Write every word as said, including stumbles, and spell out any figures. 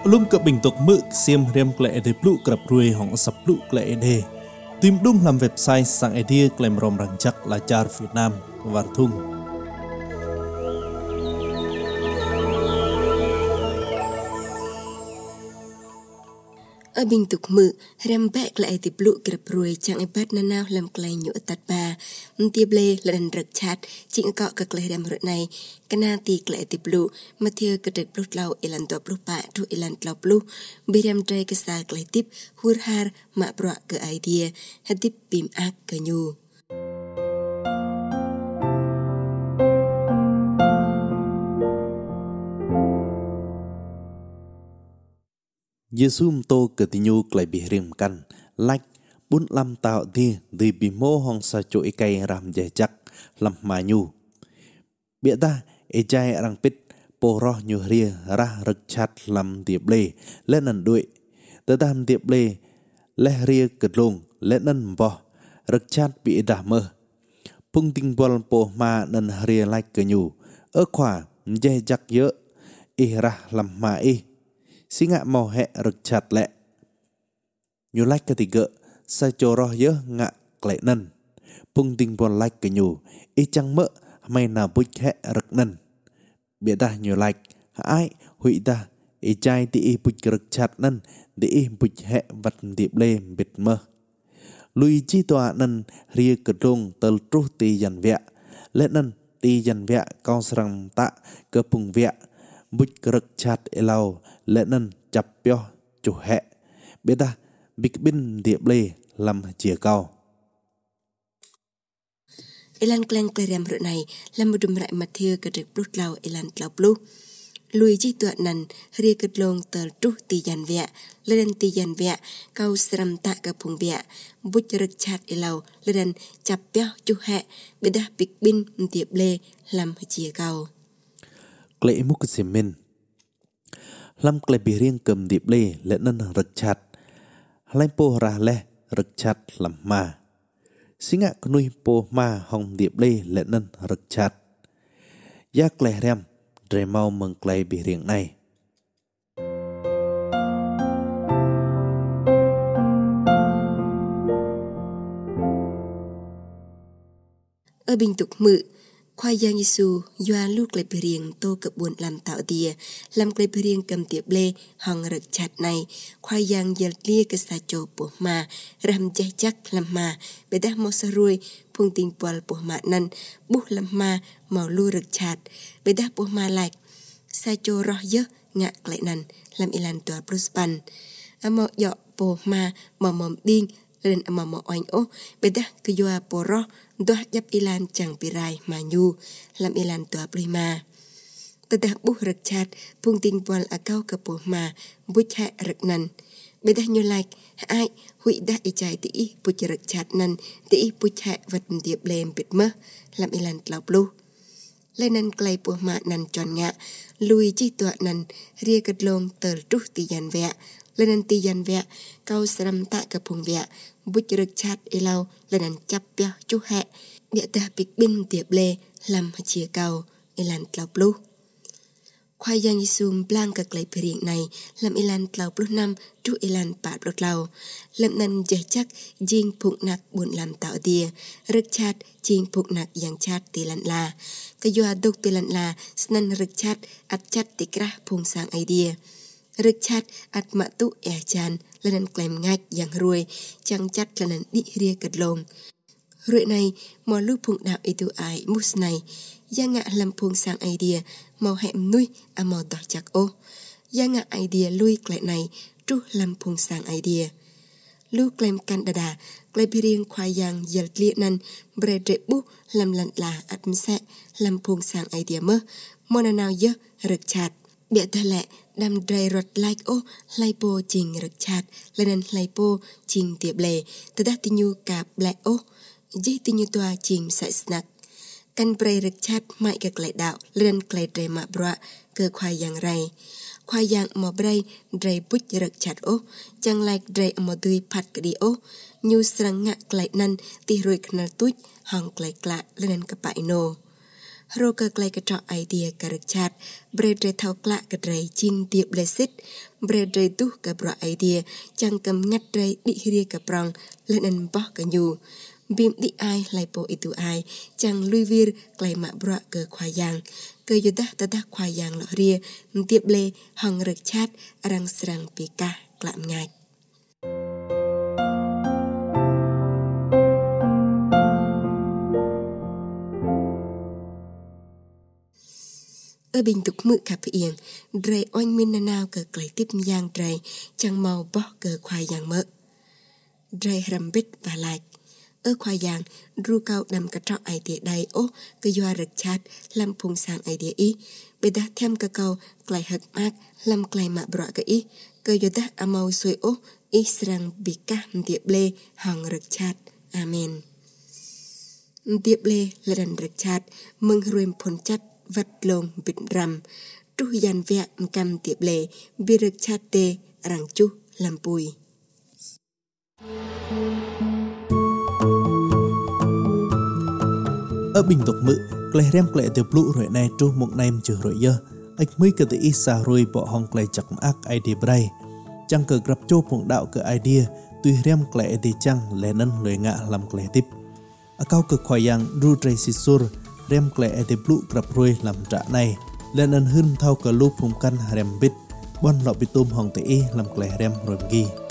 Lum ke bentuk mực xiêm rem kle ede plu kerap ruai hong sap plu kle ede. Tim dung lam website sang ede klaim rom rancak lajar Vietnam wartung. Ở bình tục mự, rem bẹc lại tiếp lụ kịp rồi chẳng ai bắt nà nào làm klei nhũ tạt bà. Tiếp lê là đàn rực chát, chính cọ các klei rem rực này. Cả na tì klei tiếp lụ, mà thiêu cơ trực bút lau ilan tòa bút bạ trụ ilan lau blu. Bị rem trai cơ xa klei tiếp, hur har mạ bọa cơ idea, hạt tiếp bìm ác cơ nhu. Yesum to ketinyu klai bihrim kan like bun lam tao di di bimo hong sa cho ikai ram jejak lam manyu bia ta ejai rang pit po roh nyu ria rah rek chat lam tiep le lenan duit tetam tiep le leh ria kedlong lenan boh rek chat bi dah mơ pung ting bol po ma nan ria like kenyu ơ khwa jejak ye ih rah lam ma ih singa mau he rek chat le nyu like ketiga sa coroh ye ngak klenan pung ting pon like ke nyu i chang mơ mai na buik he rek nan bia ta nyu like ai hui ta i chai ti i buik rek chat nan di i buik he vat tiep le bit mơ lui chi toa nan ria kedong tel truh ti yan via le nan ti yan via kaung srang ta ke pung via buik rek chat elau lệ nân chập pio chủ hệ biết ta big bin tiệp lê làm chia cao Elan kleng klerem rực này làm một đùm rại mặt thiêu cơ trực bút lau elan lau blu lùi chi tuạ nần ria kết lông tờ trúc tì dàn vẹ lên tì dàn vẹ câu sram tạ cơ phùng vẹ bút rực chat elau lên chập pio chủ hệ biết ta big bin tiệp lê làm chia cao klei muk simin lam klei bihring kem dip le le nan rek chat lain po ra le rek chat lam ma singa knui po ma hong dip le le nan rek chat ya klei rem dre mau meng klei bihring này ở bình tục mự khoai giang Giêsu doa lúc lại berieng tô cập buồn làm tạo địa làm lại berieng cầm tiệp lê hong rực chặt này khoai giang giật lia cái sa chô bộ mà ram chay chắc làm mà bê đá mò sa ruồi phung tình bòl bộ mà năn bút làm mà màu lu rực chặt bê đá bộ mà lại sa chô roh dơ ngạc lại năn làm ilan tòa bruspan amo dọ bộ mà mò mòm điên lên amo mò oanh ô bê đá cứ doa bộ roh doa dap ilan chẳng pirai manyu lam ilan tua prima tedah buh rek chat pung ting pol akau ke poh ma buch ha rek nan bedah nyu like ai hui dah ijai ti i buch rek chat nan ti i buch ha vat tiep lem pit mơ lam ilan tlau plu lenan klei poh ma nan chon nga lui chi tua nan ria kat long tel truh ti yan vea lenan ti yan vea kau sram ta ke pung vea bút rực chat elau lên chắp pia chú hẹ địa ta big bin tiệp lê làm chia cao elan tlau plu khoai giang Giêsu blang các lấy berieng này làm elan tlau plu năm chú elan pa plot lau làm nan dễ chắc jing phụng nặc buồn làm tạo địa rực chat jing phụng nặc yang chat ti lan la cái doa đục ti lan la snan rực chat at chat ti kra phung sang idea rực chat at mạ tu e chan lên klem ngạch yang ruồi chẳng chắt lên đi ria cật lông ruồi này mò lúc phụng đạo itu ai mus này gia ngạ làm phung sang idea màu hẹm nuôi à màu đỏ chặt ô gia ngạ idea lui klệ này tru làm phung sang idea lu klem Canada klem birieng khoai yang yel liệt nan bre tre bu làm lặn là at mse làm phung sang idea mơ mona nào dơ rực chat bịa ta lẹ đam dray rot like ô lipo ching rực chat lên lipo ching tiệp lệ ta đã tin nhu cả black ô dây tin nhu toa ching sai snack căn bre rực chat mãi các lại đạo lên klei dray ma bra cơ khoai yang rai khoai yang mò bray dray bút rực chat ô chẳng like dray mò tươi pat cái đi ô nhu sang ngạ klei nan ti rồi knal tút hong klei klạ lên cái bãi nô rô cơ clay cái trọ idea cả rực chát bre bre thao klạ cái rầy chin tiệp lệ xích bre bre tu cái bro idea chẳng cầm ngắt rầy đi hia cái prong lên ăn bó cái nhu bim đi ai lại po itu ai chẳng lui vir clay mạ bro cơ khoai yang cơ yo ta ta ta khoai yang lọ ria tiệp lệ hong rực chát răng srang pika klạm ngạch ở bình tục mự cặp yên rầy oanh minh nào cờ clay tiếp yang rầy chẳng màu bó cờ khoai yang mỡ rầy rầm bít và lại ở khoai yang ru cao nằm cả trọ ai tiệt đầy ô cơ doa rực chát làm phùng sang ai địa ý bây đã thêm cơ cầu clay hực mát làm clay mạ bọ cái ý cơ yo ta amau xuôi ô ý srang bika tiệp lê hong rực chát amen tiệp lê là đàn rực chát mừng ruim phun chát vật lông bịt rầm tru yan vẹn cầm tiệp lệ bi rực chát tê răng chu làm bùi ở bình tục mự clay rem clay từ blue rồi này tru một nem chữ rồi giờ anh mới cái tự ý xa rồi bỏ hong clay chặt ác idea bray chẳng cờ gặp châu phụng đạo cái idea tuy rem clay thì chẳng lẽ nâng lời ngạ làm clay tiếp ở cao cực khoai yang ru tray sisur rem clay ete blue grab rồi làm trả này lên ân hưng thao cờ lu phùng căn rem bít bon lọ bị tôm hong tê làm clay rem rồi ghi